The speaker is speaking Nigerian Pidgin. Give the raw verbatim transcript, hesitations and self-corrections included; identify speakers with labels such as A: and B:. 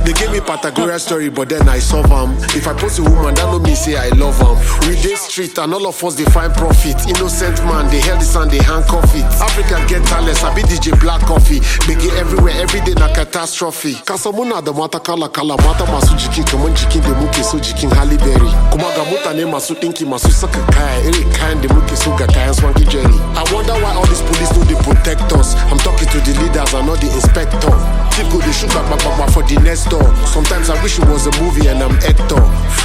A: They gave me Patagonia story, but then I solve them. If I post a woman, that no mean say I love them. We dey street and all of us they find profit. Innocent man, they held this and they handcuff it. Africa get talents, I be D J Black Coffee. Biggie everywhere, every day na catastrophe. Kasamuna the mata kala kala mata masu jikin kaman jikin de muke so jikin Halle Berry. Kuma ga mutane masu dinki masu saka kaya iri kayan de muke so ga kayan Swanky Jerry. I wonder why all these police know they protect us. I'm talking to the leaders and not the inspector. People they shoot back back back for the next door. Sometimes I wish it was a movie and I'm Hector.